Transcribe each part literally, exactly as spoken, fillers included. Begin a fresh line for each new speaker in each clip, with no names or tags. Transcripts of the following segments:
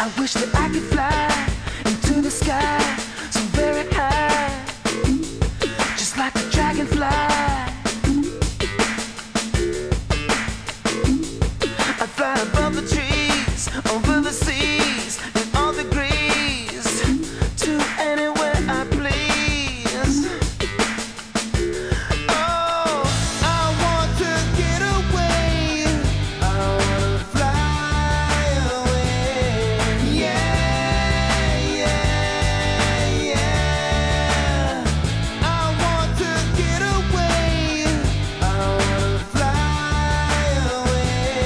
I wish that I could fly into the sky so very high, just like a dragonfly. I'd fly above the trees, over the seas, in all degrees, to anywhere I please. Oh, I want to get away. I wanna fly away. Yeah, yeah, yeah. I want to get away. I wanna fly away.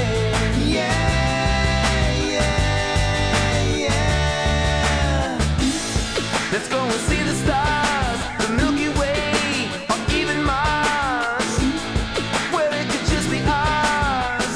Yeah, yeah, yeah. Let's go and see the stars, the Milky Way, or even Mars, where it could just be ours.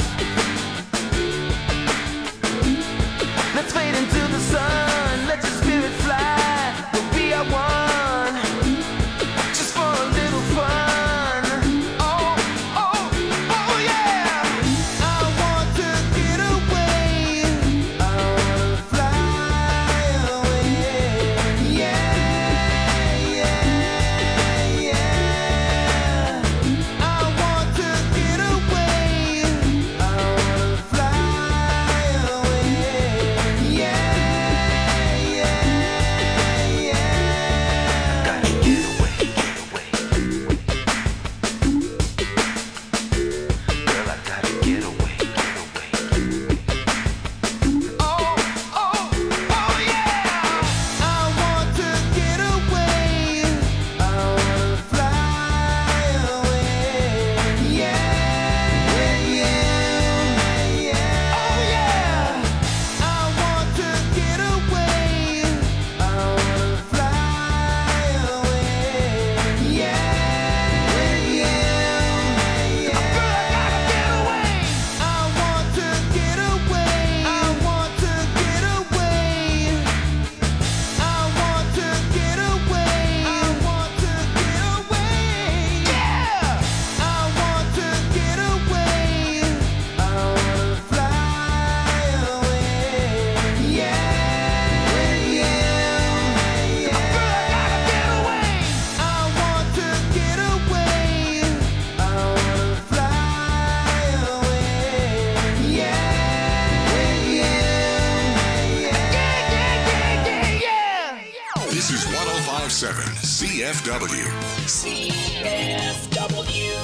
Let's fade into the sun, let your spirit fly, we'll be at one, just for a little fun. Oh, oh, oh yeah! I want to get away, I wanna fly away. Yeah, yeah, yeah. I want to get away, I wanna fly away. Yeah, yeah, yeah. Gotta get away, get away. Girl, I gotta get away, get away. Oh, oh, oh yeah! I want to get away. I wanna fly away. Yeah, yeah, yeah. Oh yeah! I want to get away. I wanna fly away. Yeah, yeah, yeah. Girl, I gotta get away. I want to get away. I want to get away. I want to get away. I want to get away. Yeah. I want to get away. I wanna fly away. Yeah, yeah, yeah. Girl, I gotta get away. I want to get away. I wanna fly away. Yeah, yeah, yeah, yeah, yeah.
This is one oh five point seven C F W.
C F W.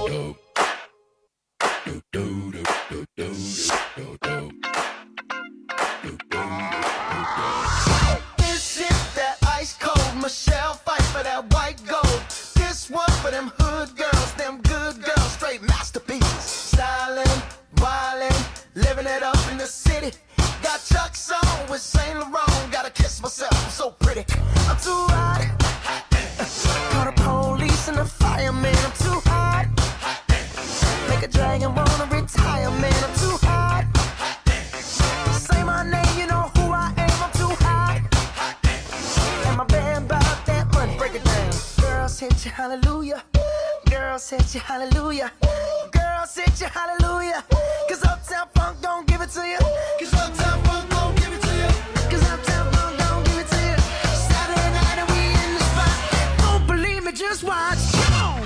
This is that ice cold Michelle fight for that white gold. This one for them hood girls, them good girls, straight masterpieces. Stylin', wildin', living it up in the city. Got Chuck's on with Saint Laurent. Gotta kiss myself, I'm so pretty. I'm too hot. Call the police and the fireman. I'm too hot. Make a dragon wanna retire, man. I'm too hot. Say my name, you know who I am. I'm too hot. And my band bought that money. Break it down. Girls hit you, hallelujah. Girls hit you, hallelujah. Girls hit you, hallelujah. Cause Uptown Funk don't give it to you. Cause Uptown Funk don't give it to you. Cause Uptown Funk don't give it to you. Saturday night and we in the spot. Don't believe me, just watch. Come on.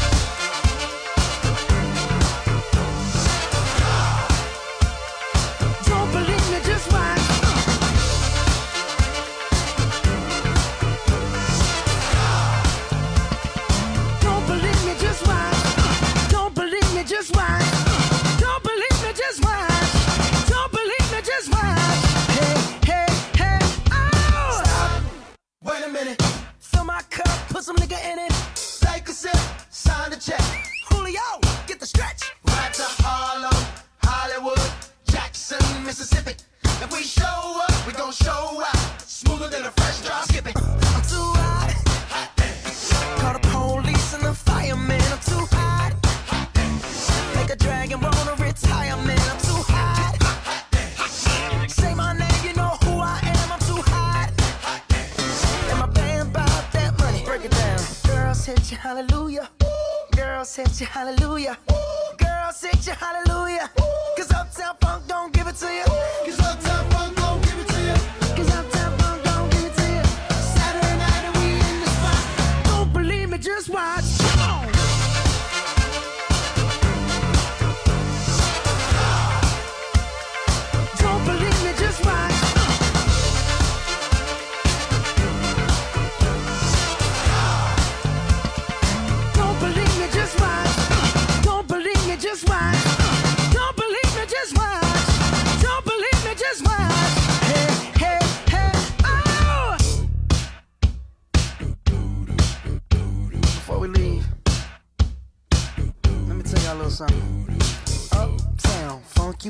Don't believe me, just watch. Don't believe me, just watch. Don't believe me, just watch. Don't believe me, just watch. Don't believe me, just watch. Hey, hey, hey, oh! Stop. Wait a minute. Fill my cup, put some nigga in it. Take a sip, sign the check. Julio, get the stretch. Right to Harlem, Hollywood, Jackson, Mississippi. If we show up, we gon' show out. Smoother than a fresh drop skipping. I'm too hot. Call the police and the fireman. I'm too hot. Make a dragon wanna retire, man. I'm too hot. Say my name, you know who I am. I'm too hot. And my band bought that money. Break it down. Girls hit you, hallelujah. Girls hit you, hallelujah. Girls hit you, hallelujah. Cause Uptown Funk don't give it to you. Cause Uptown Funk don't give it to you.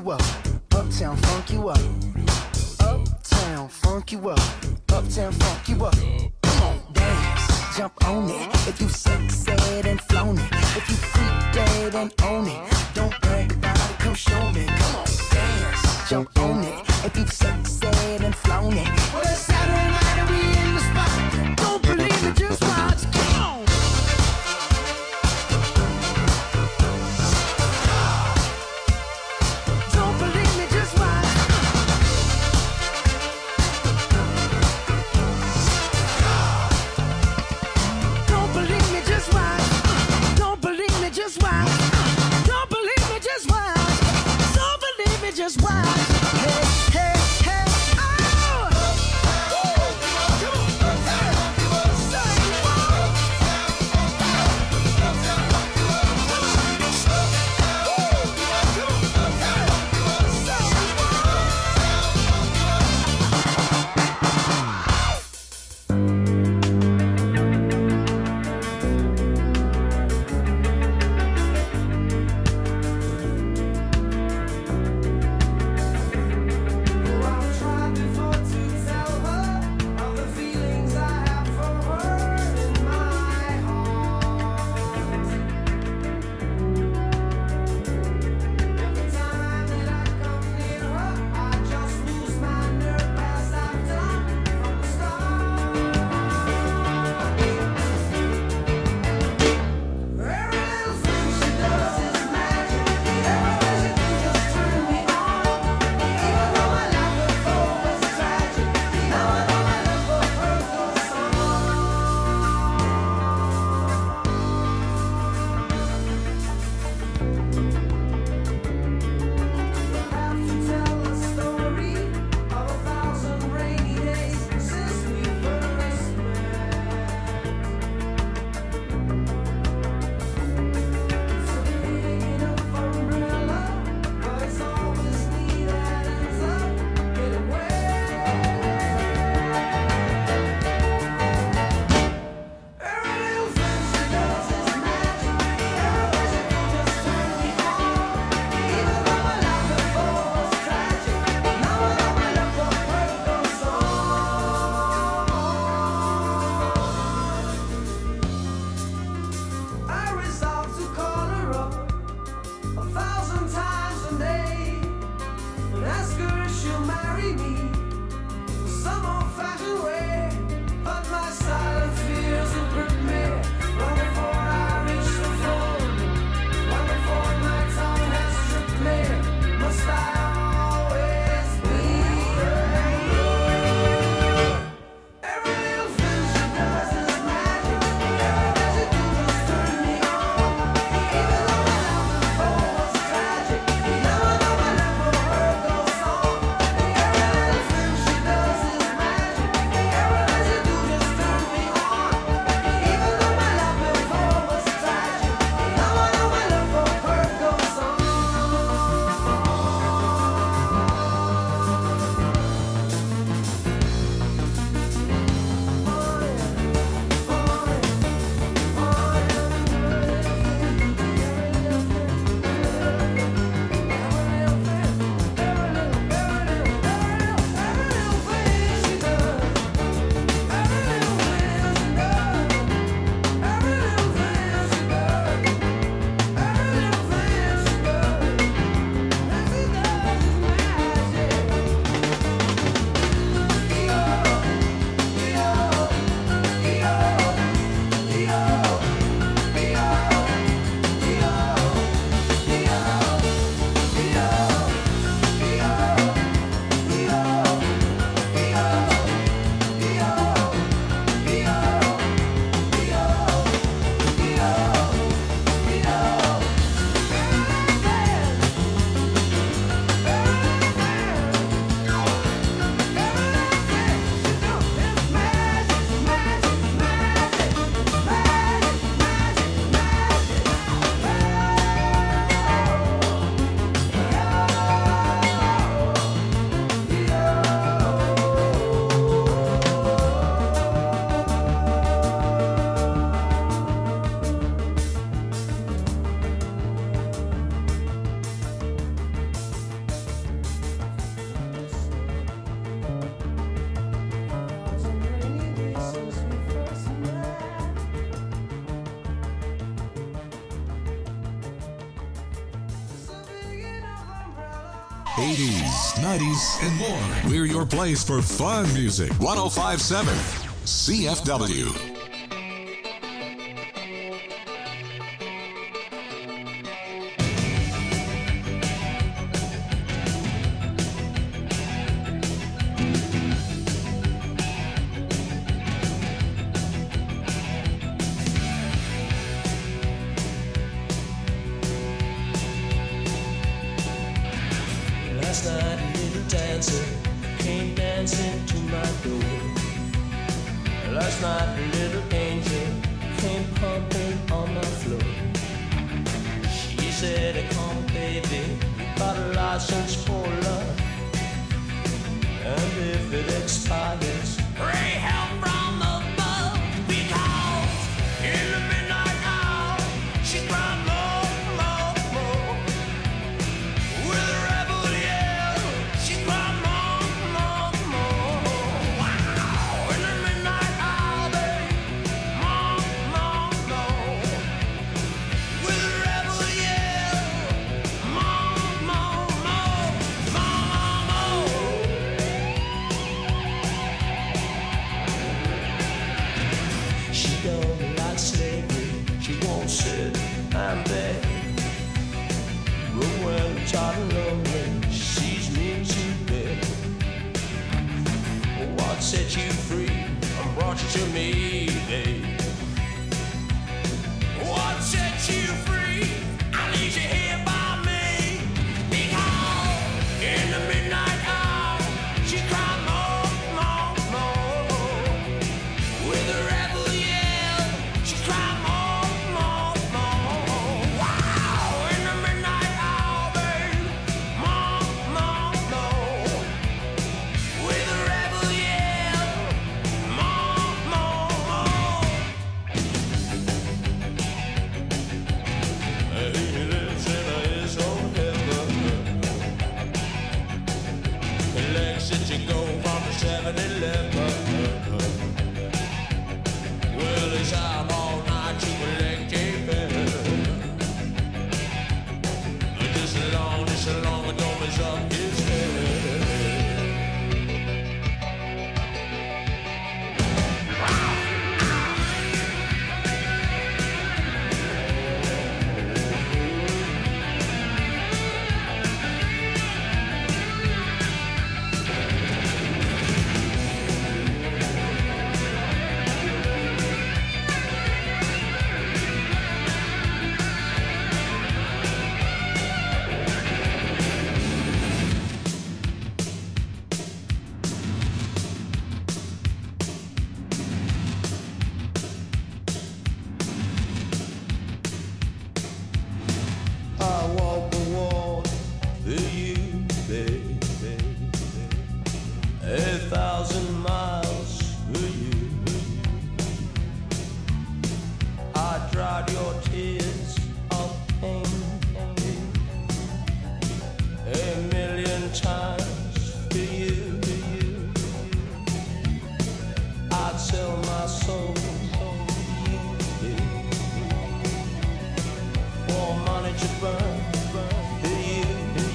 you up. Uptown funk you up. Uptown funk you up. Uptown funk you up. Come on, dance, jump on it. If you sexed and flown it. If you freak dead and own it. Don't brag about it, come show me. Come on, dance, jump on it. If you sexed and flown it. Well, it's Saturday night and we in the spot. Don't believe me, just watch. Come on. Just watch. Hey, hey, hey, oh!
eighties, nineties, and more. We're your place for fun music. one oh five point seven C F W.
Last night a little dancer came dancing to my door. Last night a little angel came pumping on my floor. She said, come baby, got a license for love, and if it expires, pray help from above, because in the midnight hour she cried more, more, more. With a rebel yell, she cried more, more, more. Wow! In the midnight hour, babe, more, more, more. With a rebel yell, more, more, more, more, more. She don't like slavery, she won't sit and beg. But when I'm tired and lonely, she sees me to bed. What set you free and brought you to me, babe? What set you free? I need you here by me. Because in the midnight hour, she cried more, more, more. With a rebel yell, she cried more, more, more. Wow! In the midnight hour, babe, more, more, more. With a rebel yell, more, more, more. He lives in his own heaven. Collects it, you go from the seven eleven. Well, he's out all night to collect a pen. Just as long, just as long as dome is up his head. I walk the wall for you, baby. A thousand miles for you. I dried your tears of pain a million times for you. I'd sell my soul for you. For money to burn, burn for you.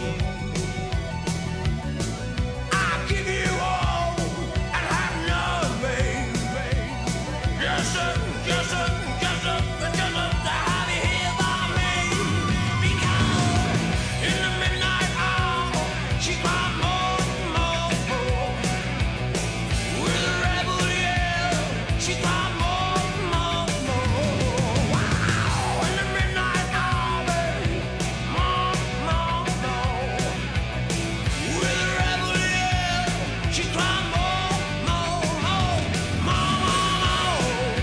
I'll give you all and have none, babe. Yes, sir, yes, sir, yes, sir, yes, sir, to have you here by me. Because in the midnight hour, she cried more, more, more. With a rebel yell, she cried more, more, more. Wow! In the midnight hour, babe, more, more, more. With a rebel yell, she cried more, more, more, more, more.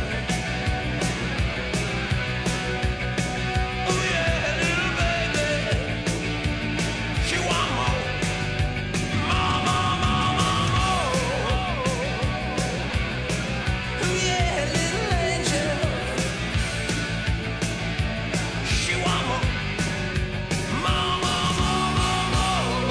Oh yeah, little baby, she want more, more, more, more, more, more. Oh yeah, little angel, she want more, more, more, more, more,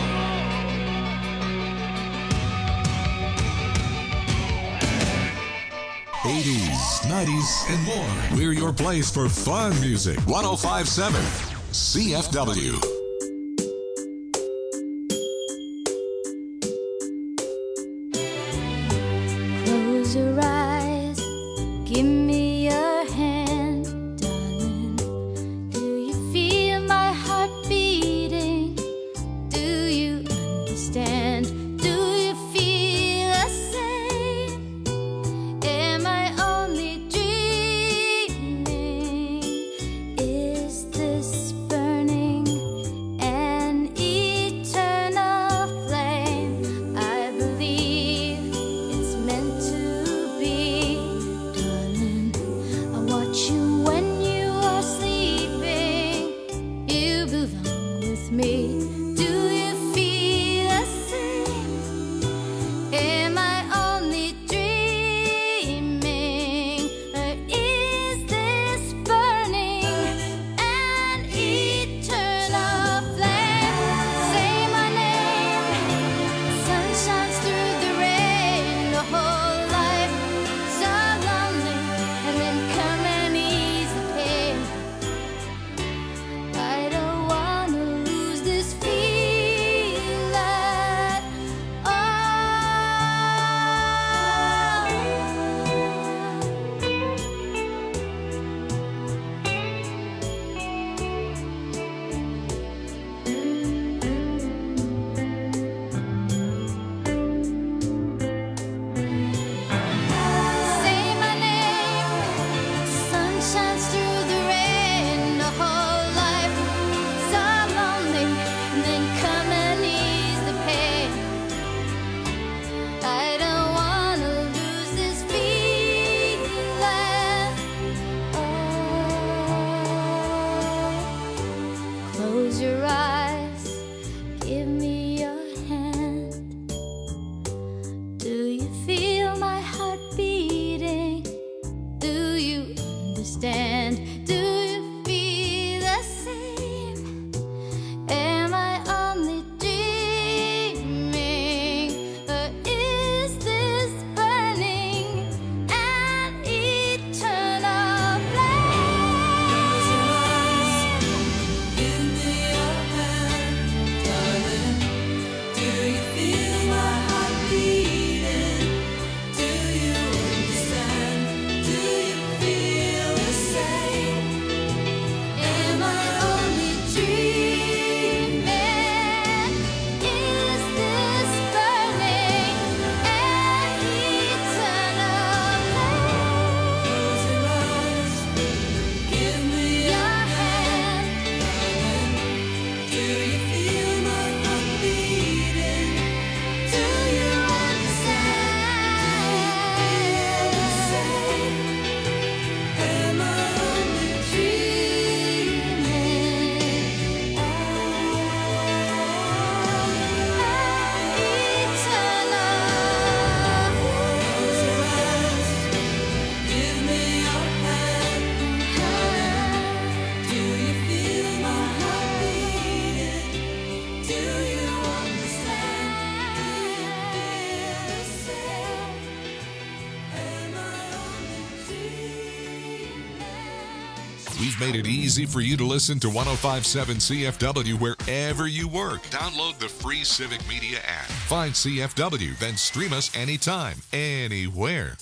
more.
eighties, nineties, and more. We're your place for fun music. one oh five point seven C F W.
Close your eyes, give me your hand, darling. Do you feel my heart beating? Do you understand? Do you feel the same? Am I only dreaming? Is this burning an eternal flame? I believe it's meant to be, darling. I watch you when you are sleeping. You belong with me. Do you feel the same? Am I only dreaming? Or is this burning an eternal flame? Say my name. Sun shines through the rain. The whole life so lonely, and then come and ease the pain. I don't wanna lose this feeling at all. Say my name. Sun shines through the rain. The whole life so lonely, and then come and ease the pain. I don't wanna lose this feeling at all. Close your eyes, give me your hand. Do you feel my heart beating? Do you understand? Do you feel the same? Am I only dreaming? Or is this burning an eternal flame? Give me your hand, darling. Do you feel my heart beating? Do you understand? Do you feel the same? Am I only dreaming? Is this burning an eternal flame? Close your eyes, give me your hand. Do you feel my heart beating? Do you understand? Am I only dreaming? Give me your hand. Do you feel my heart beating? Do you understand? Do you feel the same? Am I only dreaming?
We've made it easy for you to listen to one oh five point seven C F W wherever you work. Download the free Civic Media app. Find C F W, then stream us anytime, anywhere.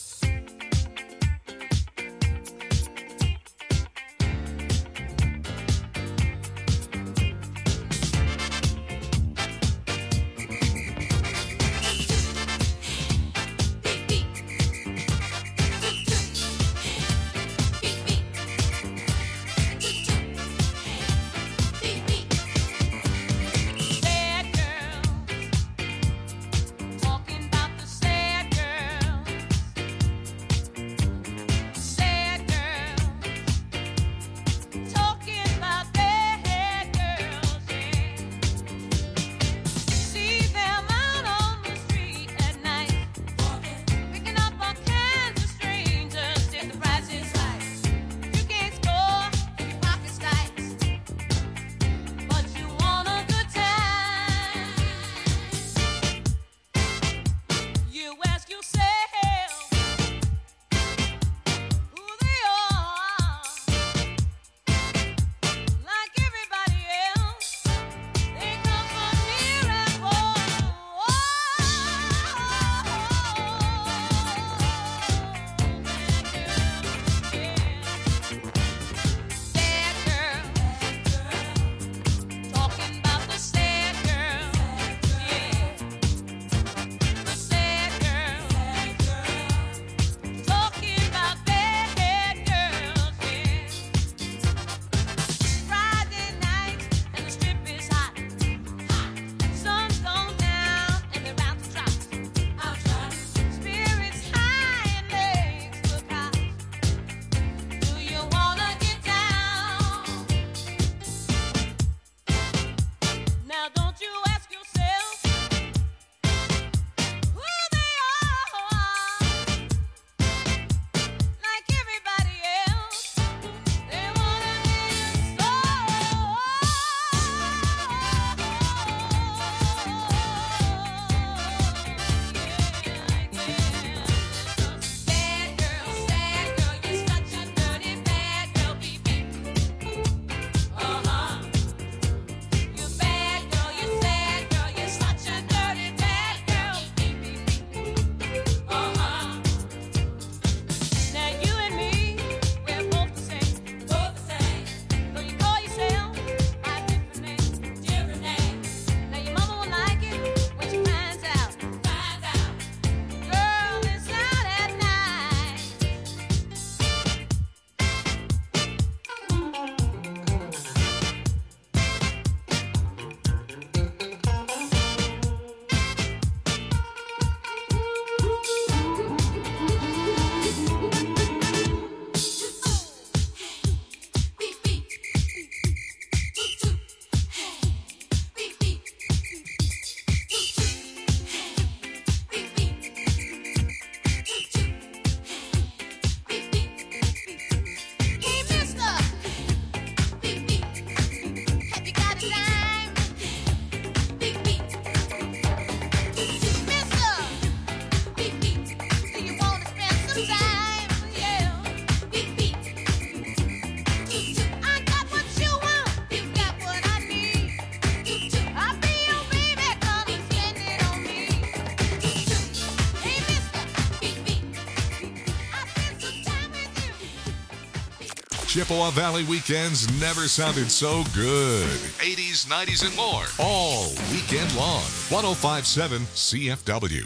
Sad girl, talking about the sad girl.
Chippewa Valley weekends never sounded so good. eighties, nineties, and more. All weekend long. one oh five point seven C F W.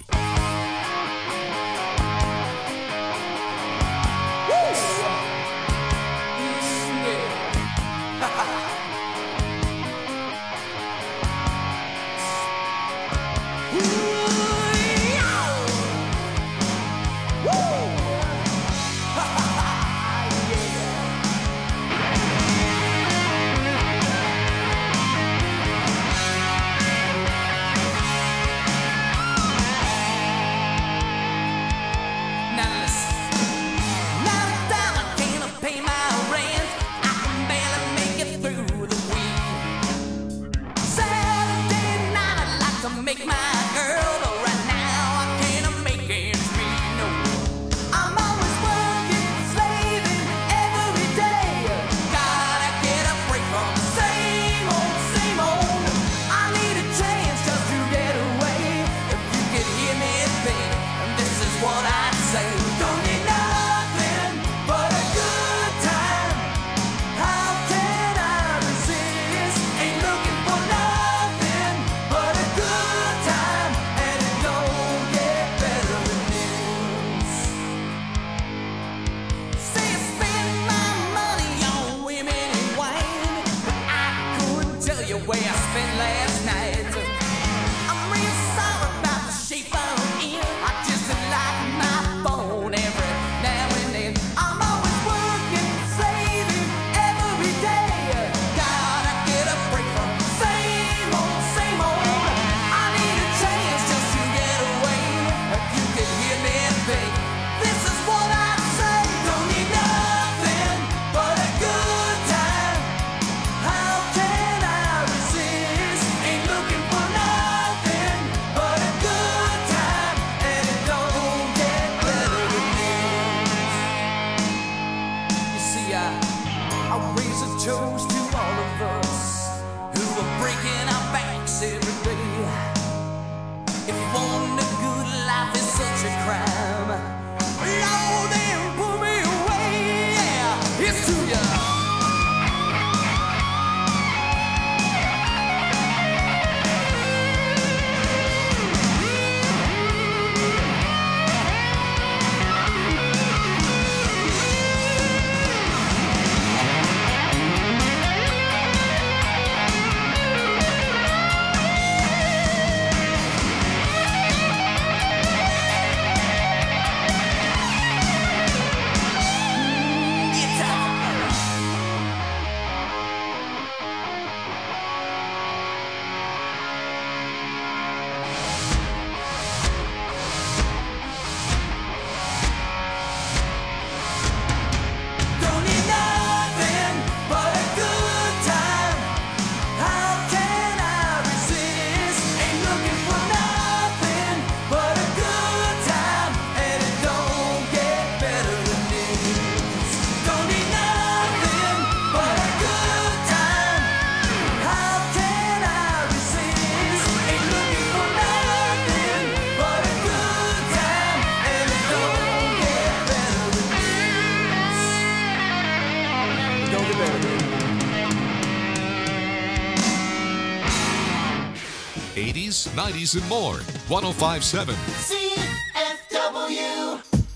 eighties, nineties, and more. one oh five point seven
C F W.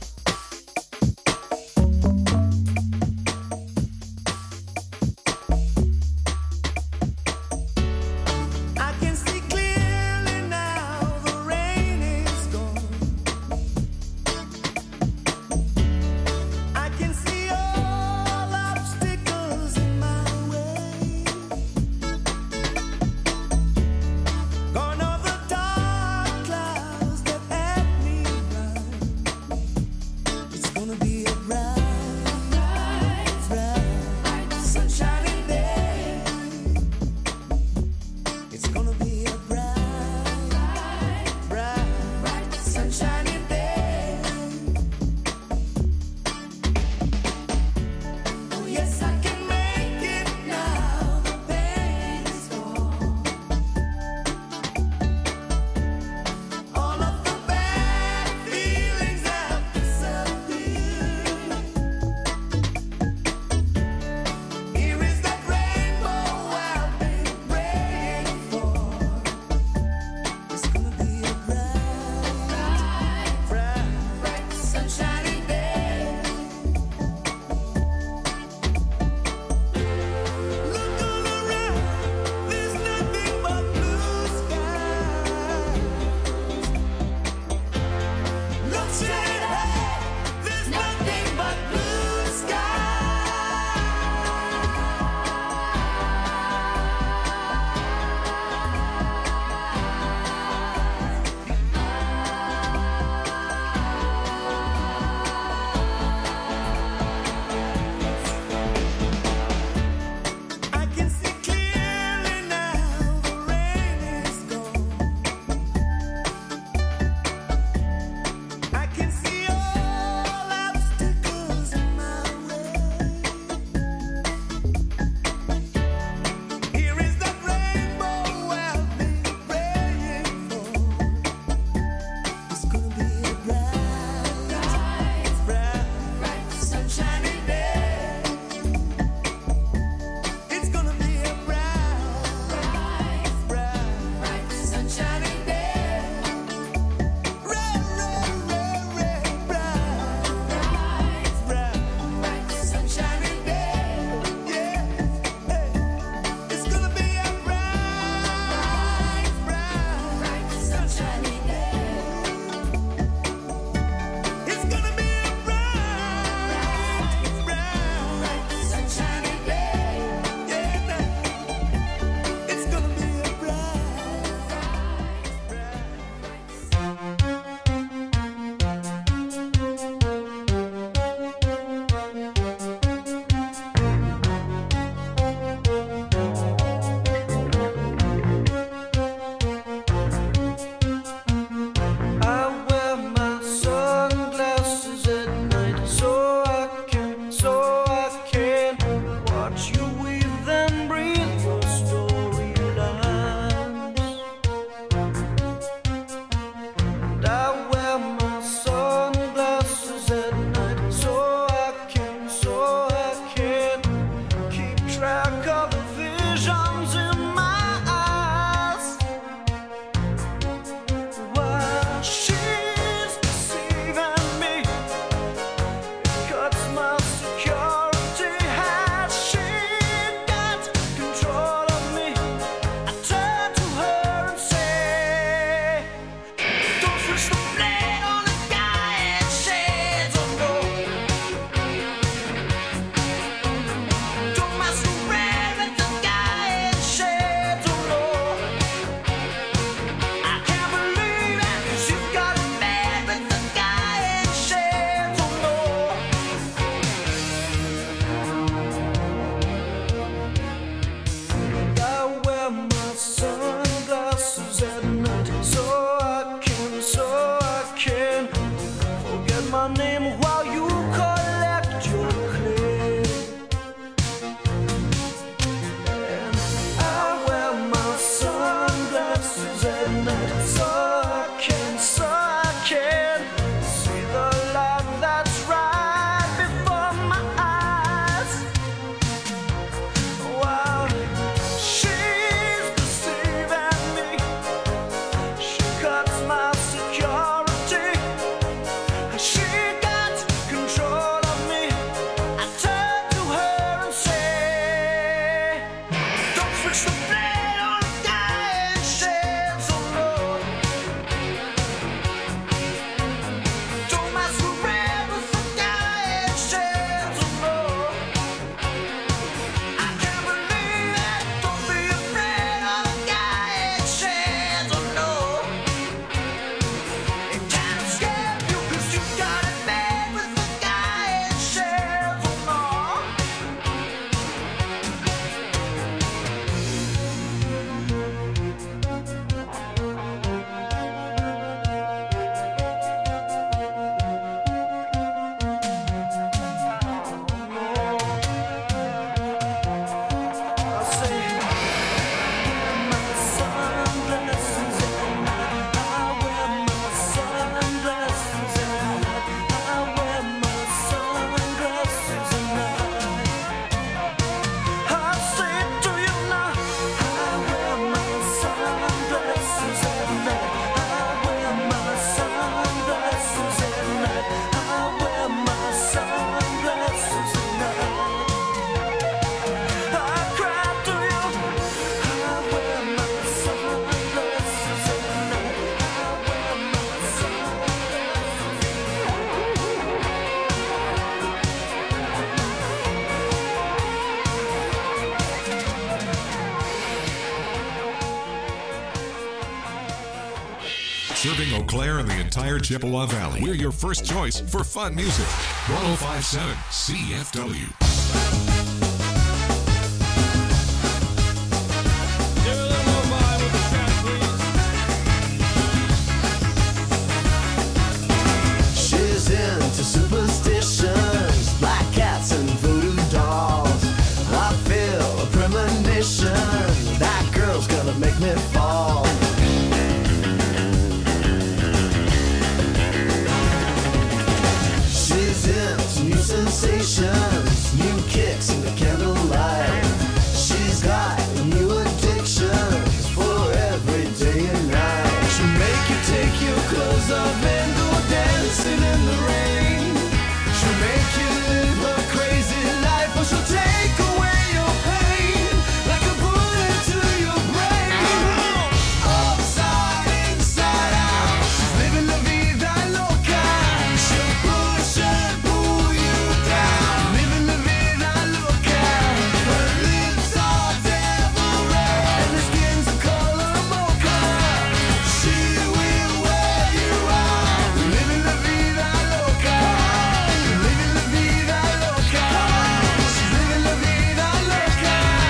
I can see clearly now, the rain is gone. I can see all obstacles in my way. Gone are the dark clouds that had
Serving Eau Claire and the entire Chippewa Valley. We're your first choice for fun music. one oh five point seven C F W.
She's into superstitions, black cats and voodoo dolls. I feel a premonition, that girl's gonna make me fall. She's into new sensations, new kicks in the candlelight. She's got new addictions for every day and night. She'll make you take your clothes off and go dancing in the rain. She'll make you live her crazy life, or she'll take away your pain like a bullet to your brain. Upside, inside out, she's living la vida loca. She'll push and pull you down, living la vida loca. Her lips are devil red and her skin's the color mocha. She will wear you out, living la vida loca, living la vida loca. She's living la vida loca.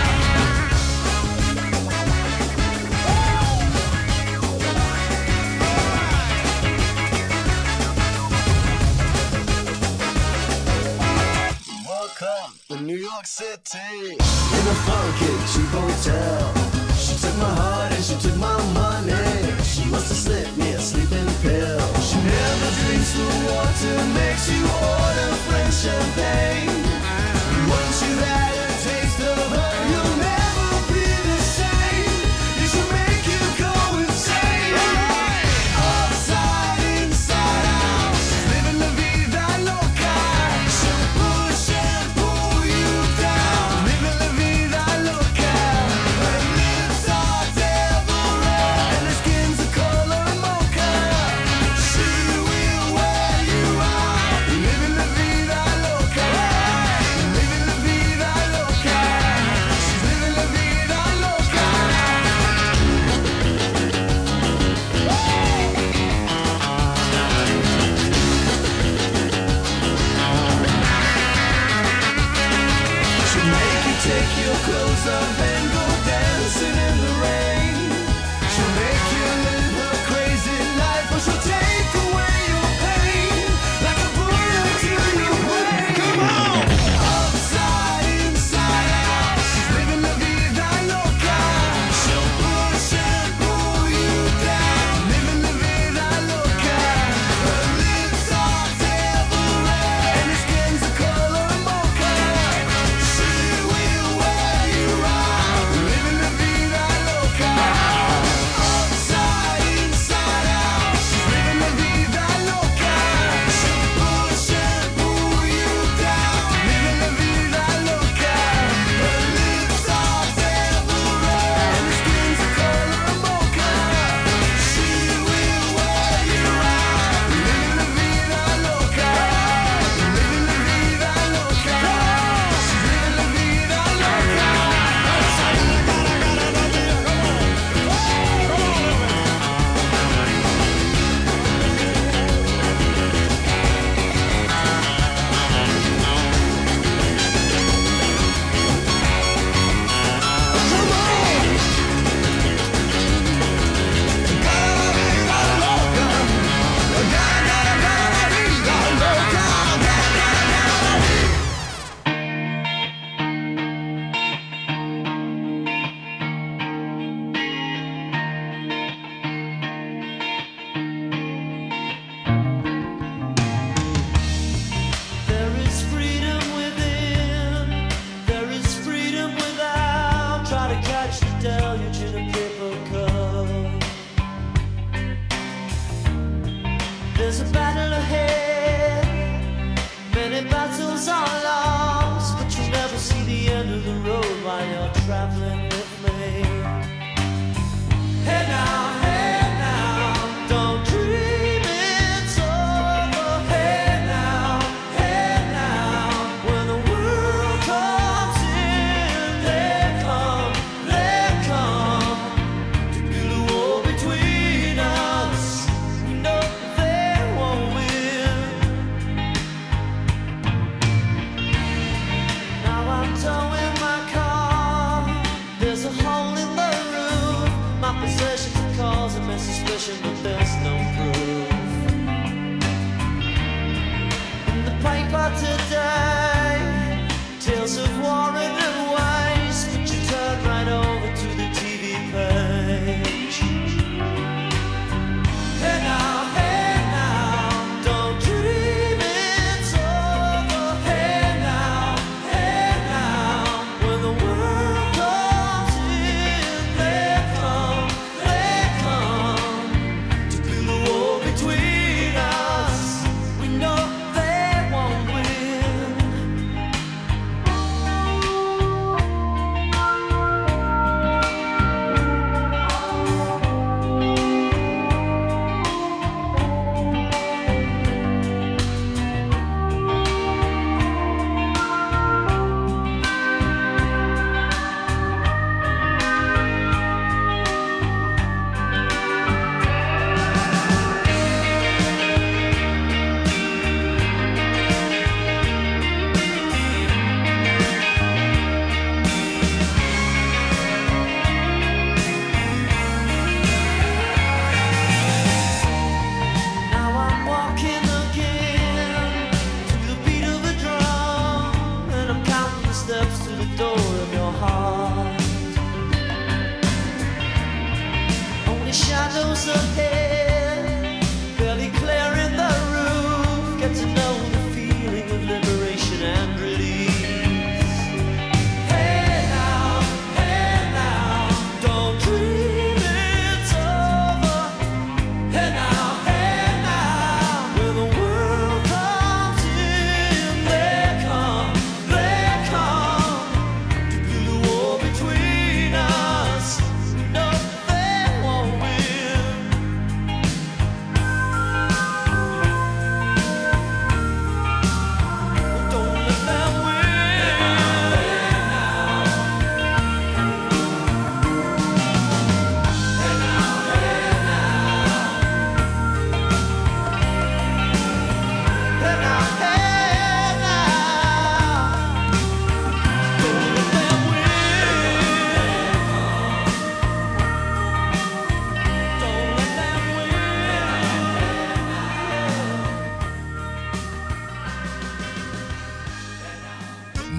Welcome to New York City, in a funky cheap hotel. She took my heart and she took my money. She must have slipped me a sleeping pill. She never drinks the water, makes you order French champagne. Once you've had a taste of her, you'll never be the same. You should make you go insane. Upside, inside out, she's living la vida loca. She'll push and pull you down, living la vida loca. Her lips are devil red and her skin's the color mocha. She will wear you out, living la vida loca, living la vida loca. She's living la vida loca. She'll make you take your clothes off and go dancing in the rain. She'll make you live her crazy life, or she'll take away your pain like a bullet to your brain. Come on! Upside, inside out, she's living la vida loca. She'll push and pull you down, living la vida loca. Her lips are devil red and her skin's the color mocha. She will wear you out, living la vida loca. Upside, inside out, she's living la vida loca. She'll push and pull you down, living la vida loca. Her lips are devil red and her skin's the color mocha. She will wear you out, living la vida loca, living la vida loca. She's living la vida loca.
There is freedom within, there is freedom without. Try to catch the deluge in a paper cup. There's a battle ahead, many battles are lost, but you never see the end of the road while you're traveling with me. Hey now, hey now, don't dream it's over. Hey now, hey now, when the world comes in, they come, they come to build a wall between us.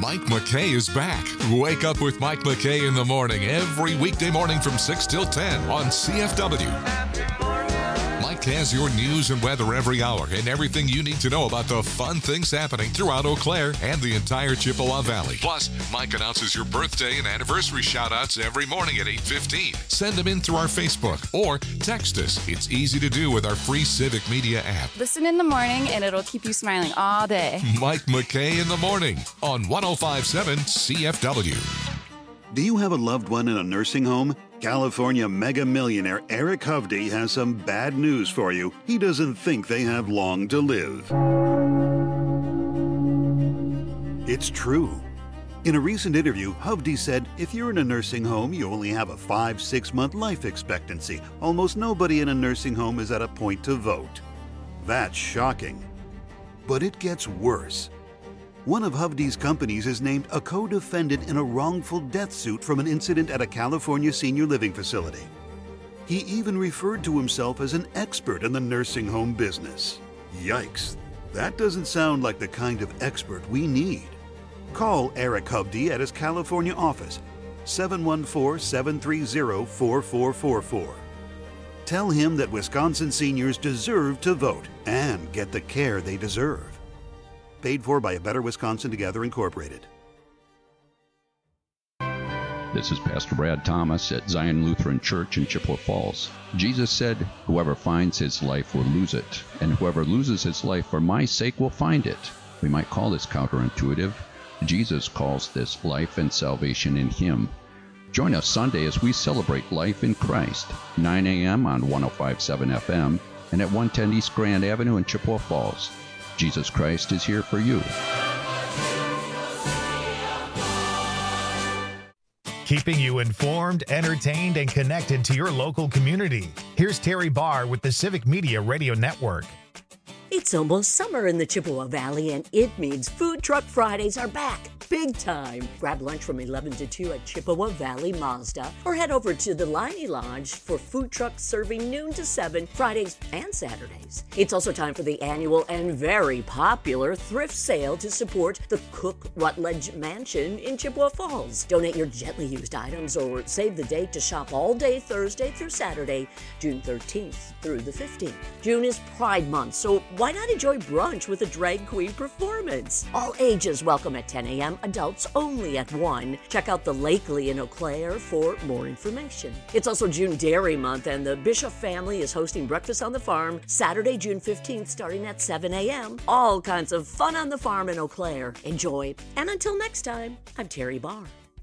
Mike McKay is back. Wake up with Mike McKay in the morning every weekday morning from six till ten on C F W. Mike has your news and weather every hour and everything you need to know about the fun things happening throughout Eau Claire and the entire Chippewa Valley. Plus, Mike announces your birthday and anniversary shout-outs every morning at eight fifteen. Send them in through our Facebook or text us. It's easy to do with our free Civic Media app.
Listen in the morning and it'll keep you smiling all day.
Mike McKay in the morning on one oh five point seven C F W.
Do you have a loved one in a nursing home? California mega millionaire Eric Hovde has some bad news for you. He doesn't think they have long to live. It's true. In a recent interview, Hovde said, if you're in a nursing home, you only have a five, six month life expectancy. Almost nobody in a nursing home is at a point to vote. That's shocking. But it gets worse. One of Hovde's companies is named a co-defendant in a wrongful death suit from an incident at a California senior living facility. He even referred to himself as an expert in the nursing home business. Yikes, that doesn't sound like the kind of expert we need. Call Eric Hovde at his California office, seven one four, seven three zero, four four four four. Tell him that Wisconsin seniors deserve to vote and get the care they deserve. Paid for by A Better Wisconsin Together, Incorporated.
This is Pastor Brad Thomas at Zion Lutheran Church in Chippewa Falls. Jesus said, whoever finds his life will lose it, and whoever loses his life for my sake will find it. We might call this counterintuitive. Jesus calls this life and salvation in him. Join us Sunday as we celebrate life in Christ, nine a.m. on one oh five point seven F M and at one ten East Grand Avenue in Chippewa Falls. Jesus Christ is here for you.
Keeping you informed, entertained, and connected to your local community. Here's Terry Barr with the Civic Media Radio Network.
It's almost summer in the Chippewa Valley, and it means Food Truck Fridays are back. Big time. Grab lunch from eleven to two at Chippewa Valley Mazda, or head over to the Liney Lodge for food trucks serving noon to seven Fridays and Saturdays. It's also time for the annual and very popular thrift sale to support the Cook Rutledge Mansion in Chippewa Falls. Donate your gently used items or save the date to shop all day Thursday through Saturday, June thirteenth through the fifteenth. June is Pride Month, so why not enjoy brunch with a drag queen performance? All ages welcome at ten a.m. Adults only at one. Check out the Lakely in Eau Claire for more information. It's also June Dairy Month, and the Bishop family is hosting Breakfast on the Farm Saturday, June fifteenth, starting at seven a.m. All kinds of fun on the farm in Eau Claire. Enjoy. And until next time, I'm Terry Barr.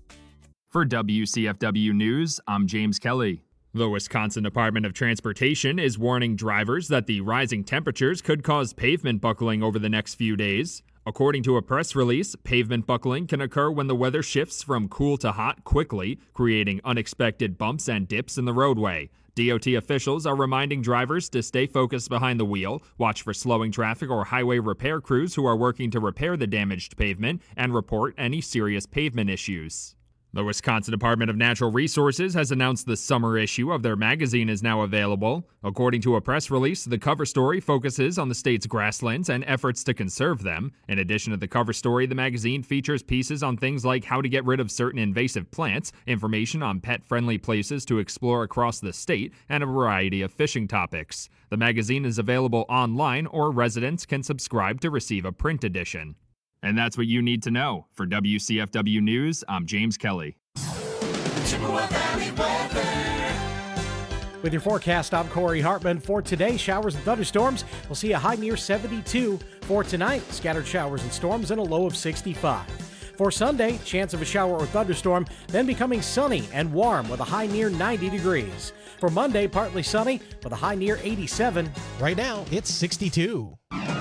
For W C F W News, I'm James Kelly. The Wisconsin Department of Transportation is warning drivers that the rising temperatures could cause pavement buckling over the next few days. According to a press release, pavement buckling can occur when the weather shifts from cool to hot quickly, creating unexpected bumps and dips in the roadway. D O T officials are reminding drivers to stay focused behind the wheel, watch for slowing traffic or highway repair crews who are working to repair the damaged pavement, and report any serious pavement issues. The Wisconsin Department of Natural Resources has announced the summer issue of their magazine is now available. According to a press release, the cover story focuses on the state's grasslands and efforts to conserve them. In addition to the cover story, the magazine features pieces on things like how to get rid of certain invasive plants, information on pet-friendly places to explore across the state, and a variety of fishing topics. The magazine is available online, or residents can subscribe to receive a print edition. And that's what you need to know. For W C F W News, I'm James Kelly.
Chippewa Valley weather.
With your forecast, I'm Corey Hartman. For today, showers and thunderstorms. We'll see a high near seventy-two. For tonight, scattered showers and storms and a low of sixty-five. For Sunday, chance of a shower or thunderstorm, then becoming sunny and warm with a high near ninety degrees. For Monday, partly sunny with a high near eighty-seven.
Right now, it's sixty-two.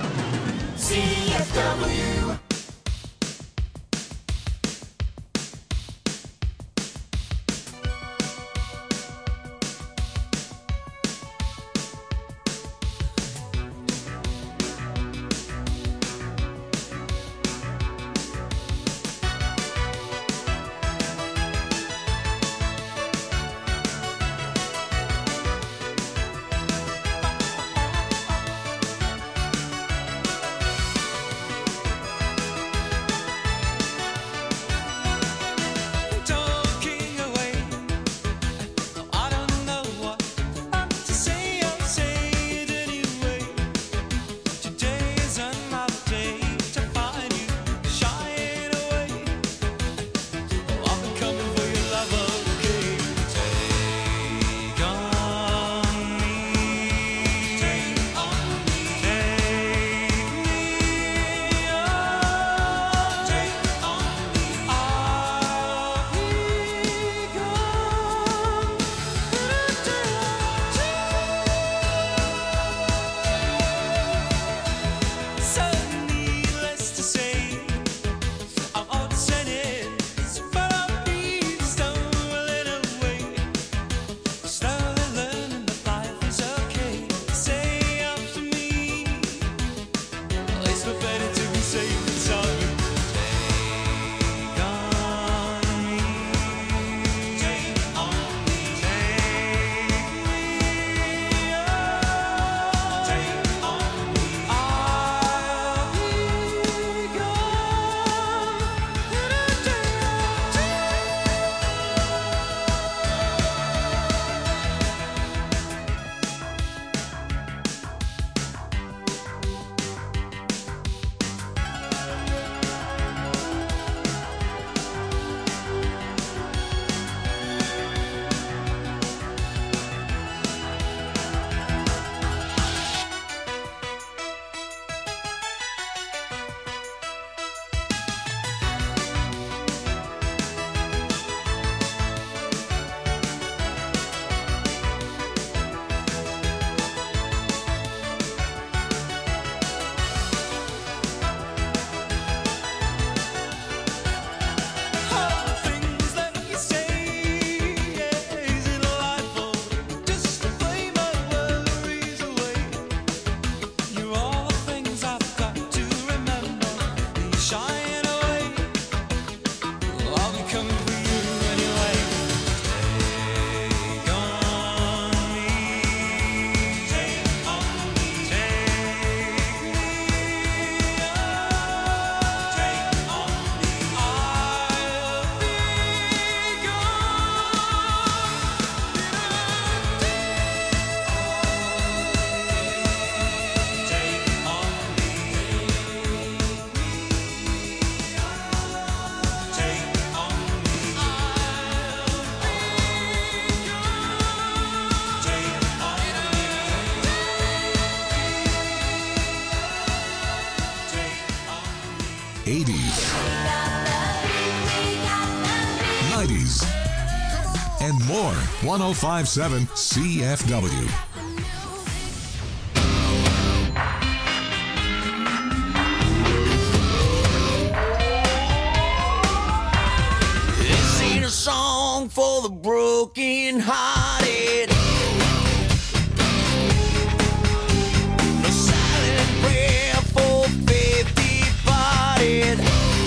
C F W.
eighties, nineties, and more. one oh five point seven C F W.
This ain't a song for the broken hearted. No silent prayer for faith departed.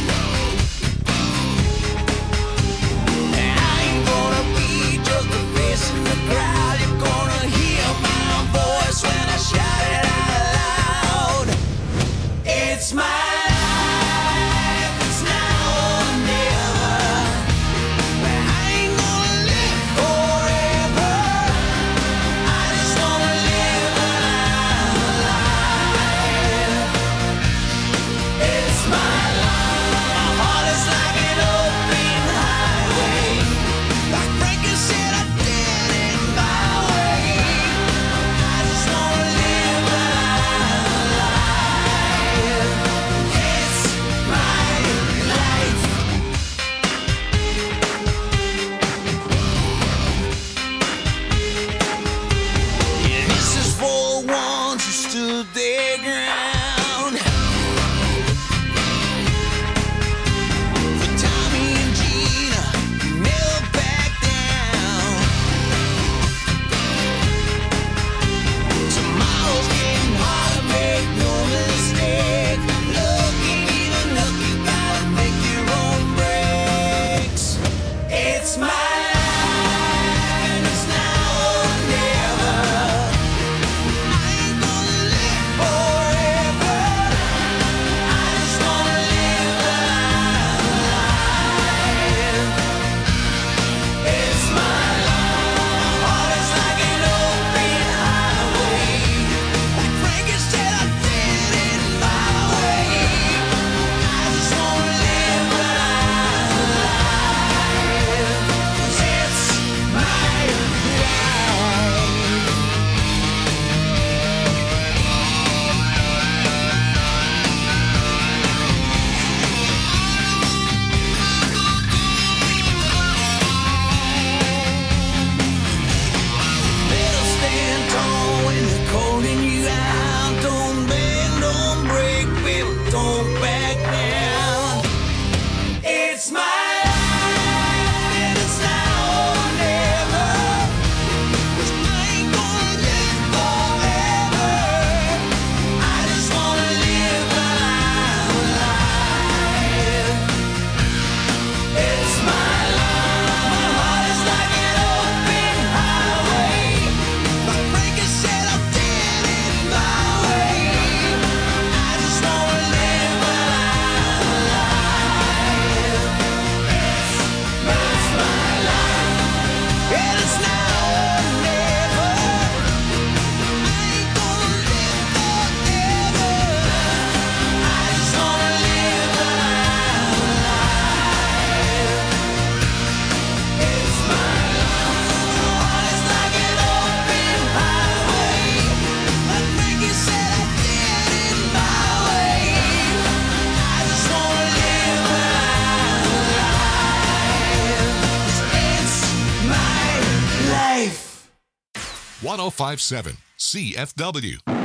I ain't gonna be just a face in the crowd. You're gonna hear my voice when I shout it out loud. It's my life, it's now or never. I ain't gonna live forever. I just wanna live alive. It's my life. My heart is like an open highway. Like Frankie said, I did it my way. I just wanna live alive. It's my life. Yeah, this is for the ones who stood their ground. For Tommy and Gina, who never backed down. Tomorrow's getting harder, make no mistake. Looking even up, you gotta make your own breaks. It's my life, and it's now or never. I ain't gonna live forever. I just wanna live alive. It's my life. My heart is like an open highway. Like Frankie said, I did it my way. I just wanna live alive. 'Cause it's my life. Better stand tall when they're calling you out. Don't bend, don't break, baby, don't back down. It's my life, and it's now or never. 'Cause I ain't gonna live forever. I just wanna live alive. It's my life. My heart is like an open highway. Like Frankie said, I did it my way. I just wanna live alive. It's my life, and it's now or never. I ain't gonna live forever. I just wanna live alive. It's my life. My heart is like an open highway. Like Frankie said, I did it my way. I just wanna live alive. 'Cause it's my life.
one oh five point seven C F W.